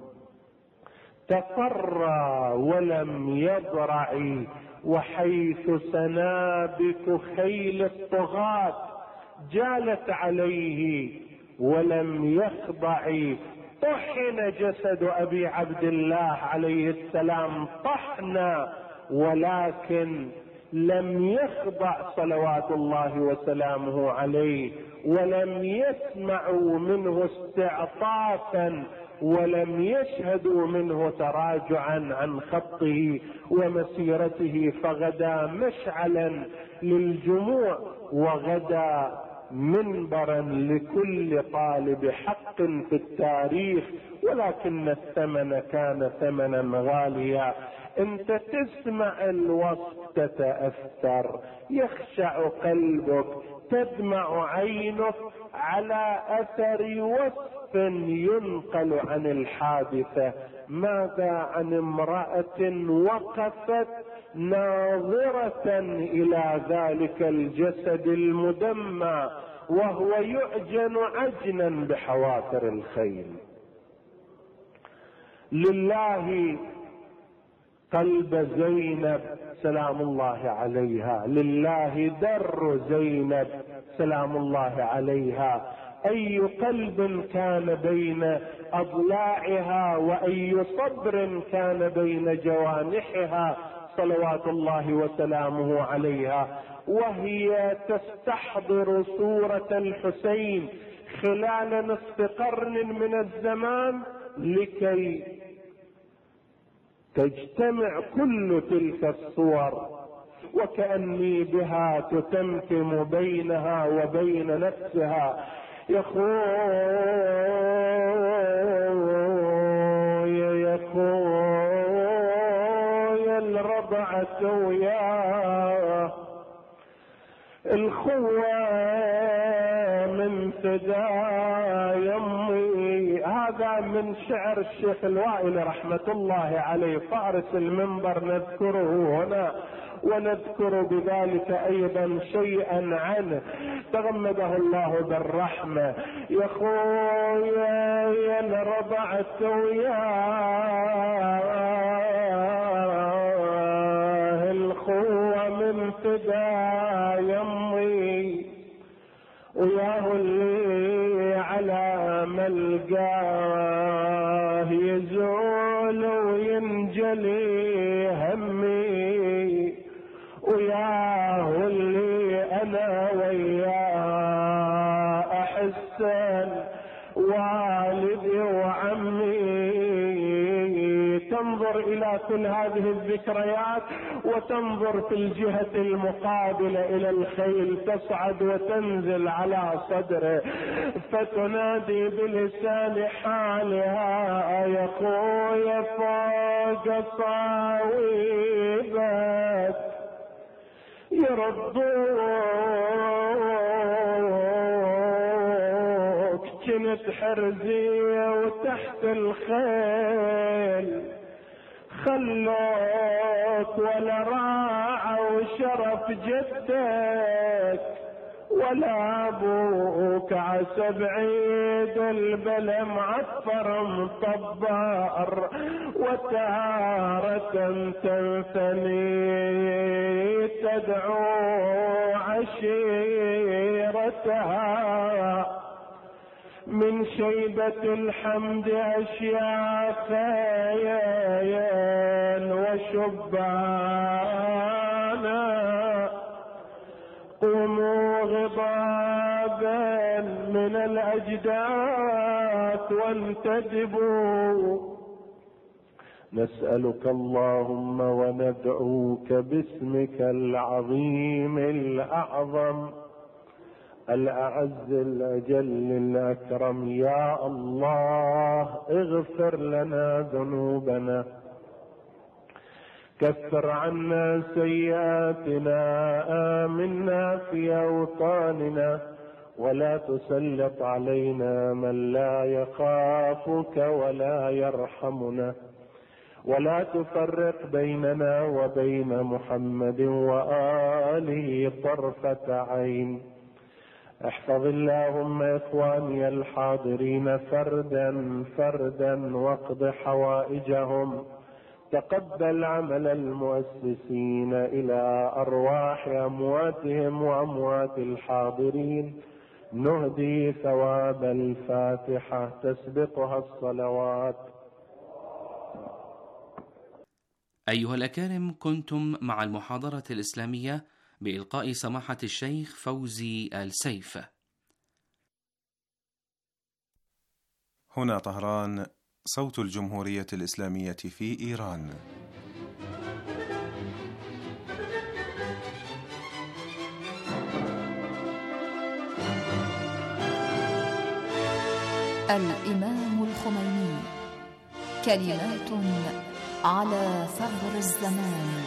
تقرى ولم يضرع، وحيث سنابك خيل الطغاة جالت عليه ولم يخضع. طحن جسد ابي عبد الله عليه السلام طحنا، ولكن لم يخضع صلوات الله وسلامه عليه، ولم يسمعوا منه استعطافا، ولم يشهدوا منه تراجعا عن خطه ومسيرته، فغدا مشعلا للجموع، وغدا منبرا لكل طالب حق في التاريخ. ولكن الثمن كان ثمنا غاليا. انت تسمع الوصف تتأثر، يخشع قلبك، تدمع عينك على اثر وصف ينقل عن الحادثة. ماذا عن امرأة وقفت ناظرة الى ذلك الجسد المدمى وهو يعجن عجنا بحوافر الخيل؟ لله قلب زينب سلام الله عليها، لله در زينب سلام الله عليها. اي قلب كان بين اضلاعها، واي صبر كان بين جوانحها صلوات الله وسلامه عليها، وهي تستحضر صورة الحسين خلال نصف قرن من الزمان، لكي تجتمع كل تلك الصور، وكأني بها تتمتم بينها وبين نفسها. يا خويا الرضعة وياه الخوة من فدا يمي. هذا من شعر الشيخ الوائل رحمة الله عليه، فارس المنبر، نذكره هنا ونذكر بذلك ايضا شيئا عنه تغمده الله بالرحمة. يا خويا يا رضعت وياه الخوة من فدا يمي، وياه اللي على ملقاه يزول وينجلي همي، وياه اللي انا وياه احسن والدي وعمي. تنظر الى كل هذه الذكريات وتنظر في الجهة المقابلة الى الخيل تصعد وتنزل على صدره، فتنادي بلسان حالها: يا خويا فوق صاويبك يرضوك، كنت حرزية وتحت الخيل خلوك، ولا راعوا شرف جدك ولا ابوك عسى بعيد البلا معفر مطبر، وتارة تنثني تدعو عشيرتها من شيبة الحمد أشياخا وشبانا. قوموا غضابا من الأجداث وانتدبوا، نسألك اللهم وندعوك باسمك العظيم الأعظم الأعز الأجل الأكرم. يا الله اغفر لنا ذنوبنا، كفر عنا سيئاتنا، آمنا في أوطاننا، ولا تسلط علينا من لا يخافك ولا يرحمنا، ولا تفرق بيننا وبين محمد وآله طرفة عين. احفظ اللهم إخواني الحاضرين فردا فردا واقض حوائجهم. تقبل عمل المؤسسين إلى أرواح أمواتهم وأموات الحاضرين. نهدي ثواب الفاتحة تسبقها الصلوات. أيها الأكارم، كنتم مع المحاضرة الإسلامية بإلقاء سماحة الشيخ فوزي السيف. هنا طهران، صوت الجمهورية الإسلامية في إيران. الإمام الخميني، كلمات على ثغر الزمان.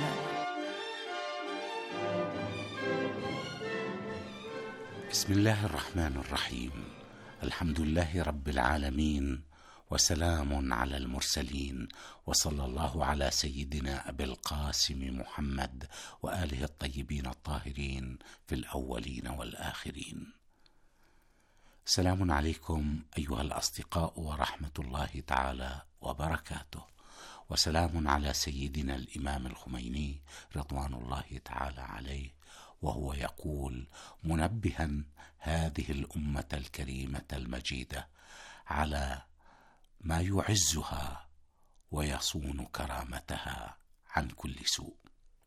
بسم الله الرحمن الرحيم. الحمد لله رب العالمين، وسلام على المرسلين، وصلى الله على سيدنا أبي القاسم محمد وآله الطيبين الطاهرين في الأولين والآخرين. سلام عليكم أيها الأصدقاء ورحمة الله تعالى وبركاته، وسلام على سيدنا الإمام الخميني رضوان الله تعالى عليه، وهو يقول منبها هذه الأمة الكريمة المجيدة على ما يعزها ويصون كرامتها عن كل سوء.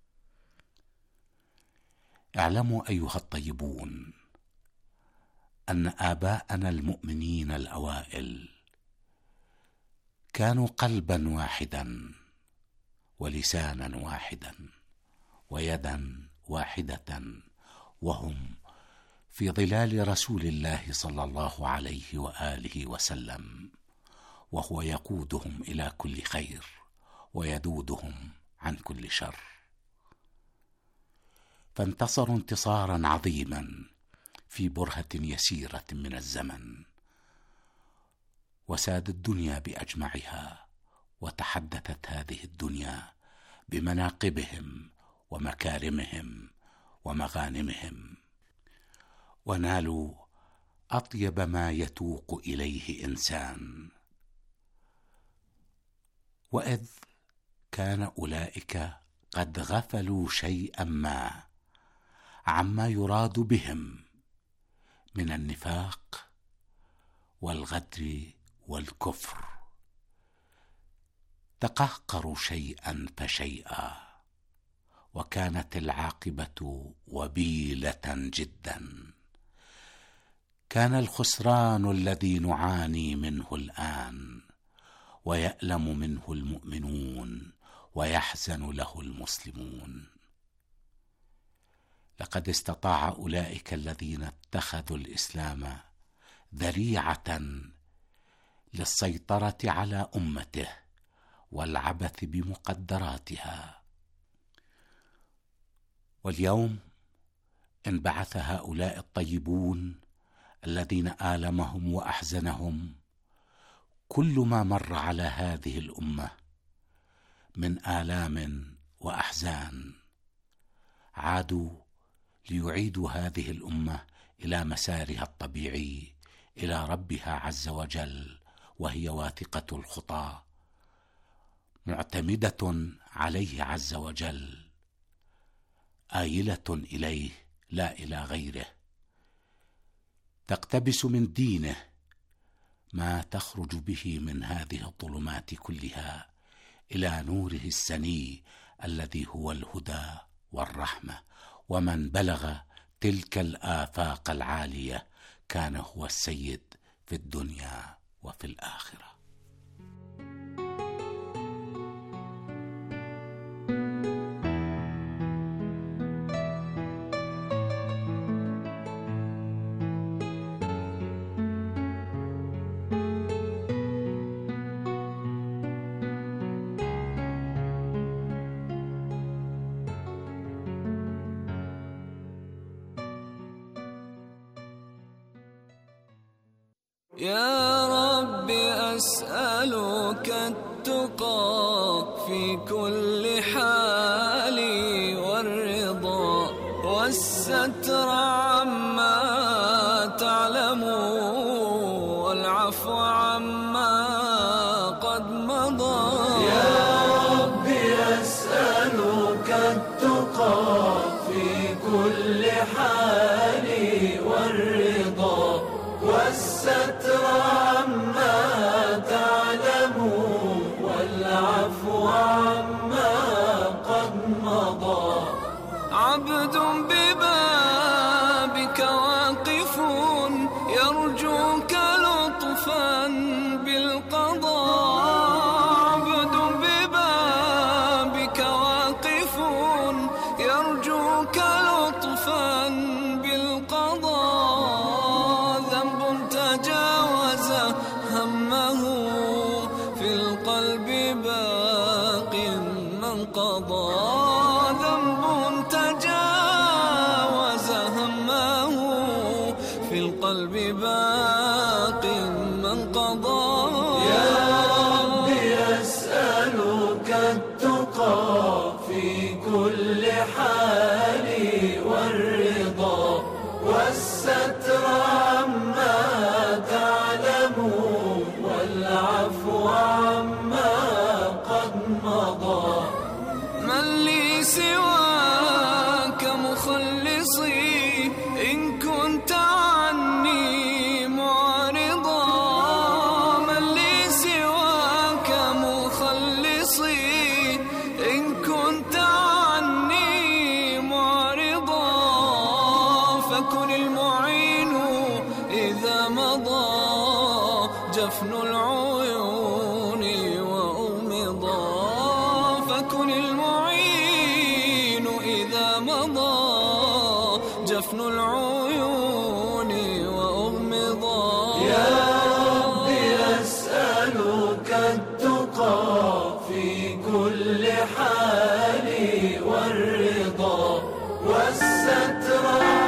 اعلموا أيها الطيبون أن آباءنا المؤمنين الأوائل كانوا قلبا واحدا ولسانا واحدا ويدا واحدة، وهم في ظلال رسول الله صلى الله عليه وآله وسلم، وهو يقودهم إلى كل خير ويدودهم عن كل شر. فانتصروا انتصارا عظيما في برهة يسيرة من الزمن، وساد الدنيا بأجمعها، وتحدثت هذه الدنيا بمناقبهم ومكارمهم ومغانمهم، ونالوا أطيب ما يتوق إليه إنسان. وإذ كان أولئك قد غفلوا شيئا ما عما يراد بهم من النفاق والغدر والكفر، تقهقروا شيئا فشيئا، وكانت العاقبة وبيلة جدا. كان الخسران الذي نعاني منه الآن ويألم منه المؤمنون ويحزن له المسلمون. لقد استطاع أولئك الذين اتخذوا الإسلام ذريعة للسيطرة على أمته والعبث بمقدراتها. واليوم انبعث هؤلاء الطيبون الذين آلمهم وأحزنهم كل ما مر على هذه الأمة من آلام وأحزان، عادوا ليعيدوا هذه الأمة إلى مسارها الطبيعي، إلى ربها عز وجل، وهي واثقة الخطى معتمدة عليه عز وجل، آيلة إليه لا إلى غيره، تقتبس من دينه ما تخرج به من هذه الظلمات كلها إلى نوره السني الذي هو الهدى والرحمة. ومن بلغ تلك الآفاق العالية كان هو السيد في الدنيا وفي الآخرة. يا رب أسألك التقى في كل حال والرضا والستر عما عما قد مضى. يا ربي أسألك التقى في كل حال والرضا والستر عما تعلم والعفو عما قد مضى. عبد ببابك واقف يرجوك لطفا بالقضاء. عبد ببابك واقف يرجوك لطفا بالقضاء. ذنب تجاوز همه في القلب باق من قضى. ذنب تجاوز همه في القلب باق من قضى. يا ربي أسألك التقى في كل حال والرضا والستر عما تعلم والعفو عما قد مضى. من لي سواك مخلصي إن كنت عني معرضا. من لي سواك مخلصي إن كنت عني معرضا. فكن المعين إذا مضى جفن العيون وأغمضا. فكن المعين إذا مضى جفن العيون وأغمضا. يا ربي أسألك التقى في كل حال والرضا والستر.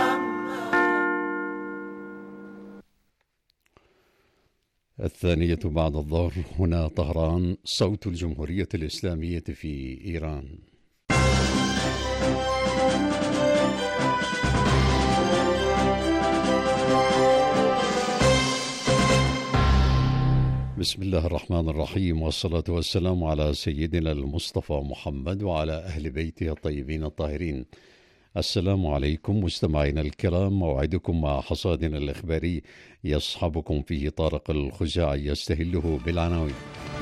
الثانية بعد الظهر، هنا طهران، صوت الجمهورية الإسلامية في إيران. بسم الله الرحمن الرحيم، والصلاة والسلام على سيدنا المصطفى محمد وعلى أهل بيته الطيبين الطاهرين. السلام عليكم مستمعينا الكرام، موعدكم مع حصادنا الإخباري يصحبكم فيه طارق الخزاعي يستهله بالعناوين.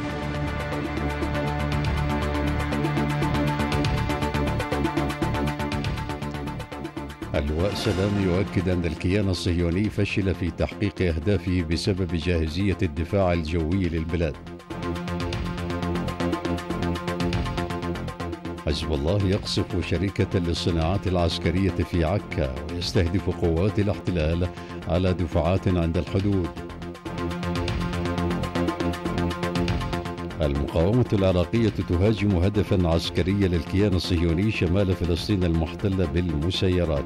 اللواء سلام يؤكد أن الكيان الصهيوني فشل في تحقيق أهدافه بسبب جاهزية الدفاع الجوي للبلاد. حزب الله يقصف شركة للصناعات العسكرية في عكا ويستهدف قوات الاحتلال على دفعات عند الحدود. المقاومة العراقية تهاجم هدفا عسكريا للكيان الصهيوني شمال فلسطين المحتلة بالمسيرات.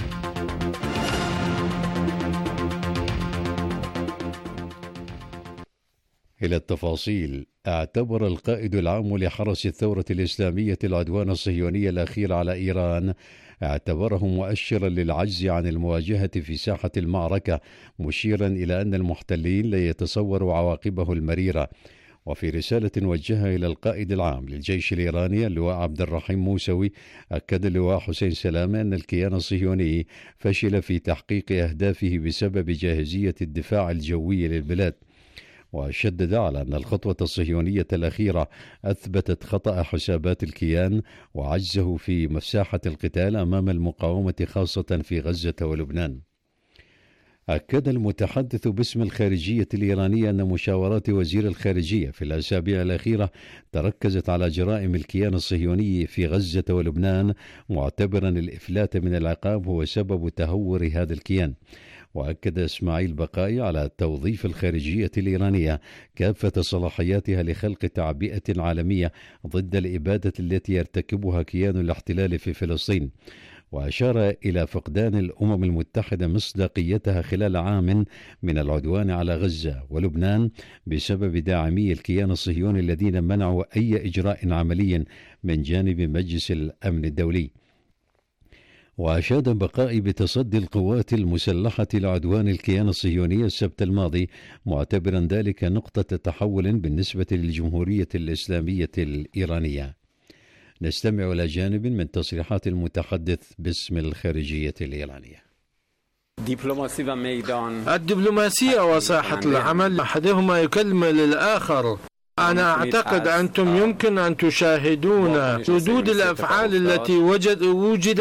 إلى التفاصيل. اعتبر القائد العام لحرس الثورة الإسلامية العدوان الصهيوني الأخير على إيران اعتبره مؤشرا للعجز عن المواجهة في ساحة المعركة، مشيرا إلى أن المحتلين لا يتصوروا عواقبه المريرة. وفي رسالة وجهها إلى القائد العام للجيش الإيراني اللواء عبد الرحيم موسوي، أكد اللواء حسين سلامة أن الكيان الصهيوني فشل في تحقيق أهدافه بسبب جاهزية الدفاع الجوي للبلاد، وشدد على أن الخطوة الصهيونية الأخيرة أثبتت خطأ حسابات الكيان وعجزه في مساحة القتال أمام المقاومة خاصة في غزة ولبنان. أكد المتحدث باسم الخارجية الإيرانية أن مشاورات وزير الخارجية في الأسابيع الأخيرة تركزت على جرائم الكيان الصهيوني في غزة ولبنان، معتبرا الإفلات من العقاب هو سبب تهور هذا الكيان. وأكد إسماعيل بقائي على توظيف الخارجية الإيرانية كافة صلاحياتها لخلق تعبئة عالمية ضد الإبادة التي يرتكبها كيان الاحتلال في فلسطين، وأشار إلى فقدان الأمم المتحدة مصداقيتها خلال عام من العدوان على غزة ولبنان بسبب داعمي الكيان الصهيوني الذين منعوا أي إجراء عملي من جانب مجلس الأمن الدولي. وأشاد بقائي بتصدي القوات المسلحة لعدوان الكيان الصهيوني السبت الماضي، معتبرا ذلك نقطة تحول بالنسبة للجمهورية الإسلامية الإيرانية. نستمع إلى جانب من تصريحات المتحدث باسم الخارجية الإيرانية. الدبلوماسية وساحة العمل أحدهما يكمل الآخر. أنا أعتقد أنتم يمكن أن تشاهدون ردود الأفعال التي وجدت